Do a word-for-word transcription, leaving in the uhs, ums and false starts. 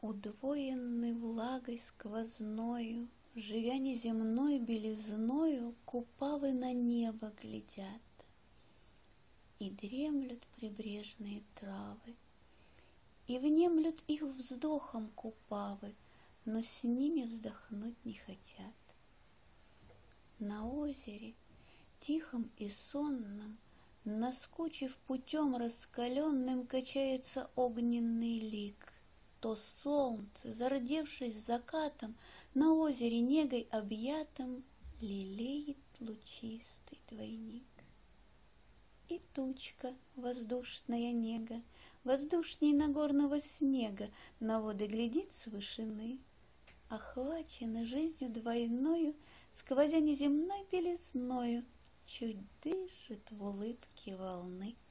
Удвоенный влагой сквозною, живя неземной белизною, купавы на небо глядят, и дремлют прибрежные травы, и внемлют их вздохом купавы, но с ними вздохнуть не хотят. На озере, тихом и сонном, наскучив путем раскаленным, качается огненный лик. То солнце, зардевшись закатом, на озере негой объятом, лелеет лучистый двойник. И тучка, воздушная нега, воздушней нагорного снега, на воды глядит с вышины, охвачена жизнью двойною, сквозя неземной белизною, чуть дышит в улыбке волны.